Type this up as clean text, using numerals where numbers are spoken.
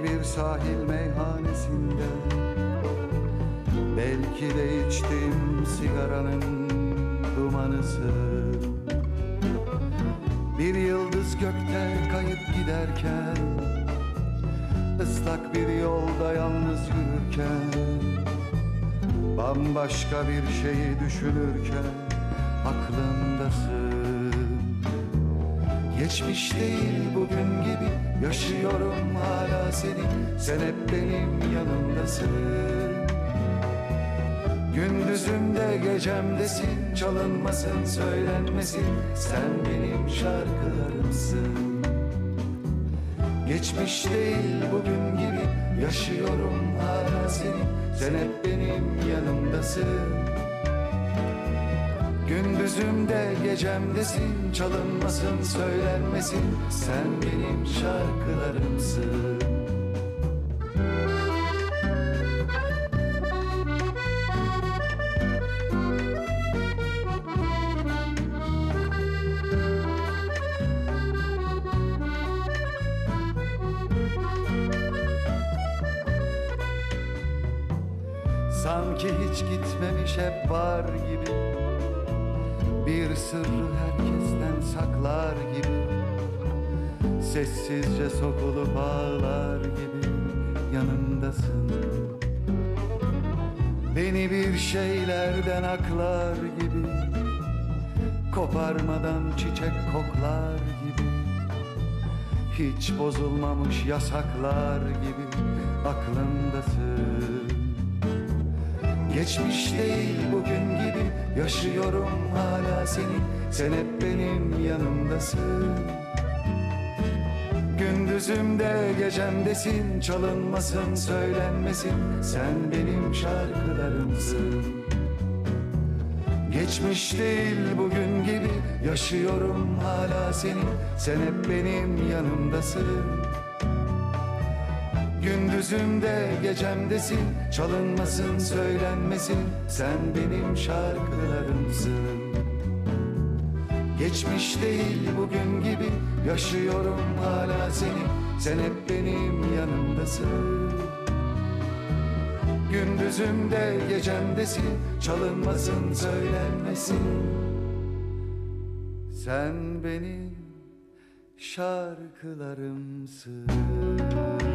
bir sahil meyhanesinde, belki de içtiğim sigaranın dumanısın. Bir yıldız gökte kayıp giderken, ıslak bir yolda yalnız yürürken, bambaşka bir şeyi düşünürken aklımdasın. Geçmiş değil bugün gibi yaşıyorum hala seni, sen hep benim yanımdasın. Gündüzümde gecemdesin, çalınmasın söylenmesin, sen benim şarkılarımsın. Geçmiş değil bugün gibi yaşıyorum hala seni, sen hep benim yanımdasın. Gündüzümde gecemdesin, çalınmasın söylenmesin, sen benim şarkılarımsın. Sanki hiç gitmemiş, hep var gibi, bir sırrı herkesten saklar gibi, sessizce sokulup ağlar gibi yanımdasın. Beni bir şeylerden aklar gibi, koparmadan çiçek koklar gibi, hiç bozulmamış yasaklar gibi aklımdasın. Geçmiş değil bugün gibi yaşıyorum hala seni, sen hep benim yanımdasın. Gündüzümde gecemdesin, çalınmasın söylenmesin, sen benim şarkılarımsın. Geçmiş değil bugün gibi yaşıyorum hala seni, sen hep benim yanımdasın. Gündüzümde gecemdesin, çalınmasın söylenmesin, sen benim şarkılarımsın. Geçmiş değil bugün gibi yaşıyorum hala seni, sen hep benim yanımdasın. Gündüzümde gecemdesin, çalınmasın söylenmesin, sen benim şarkılarımsın.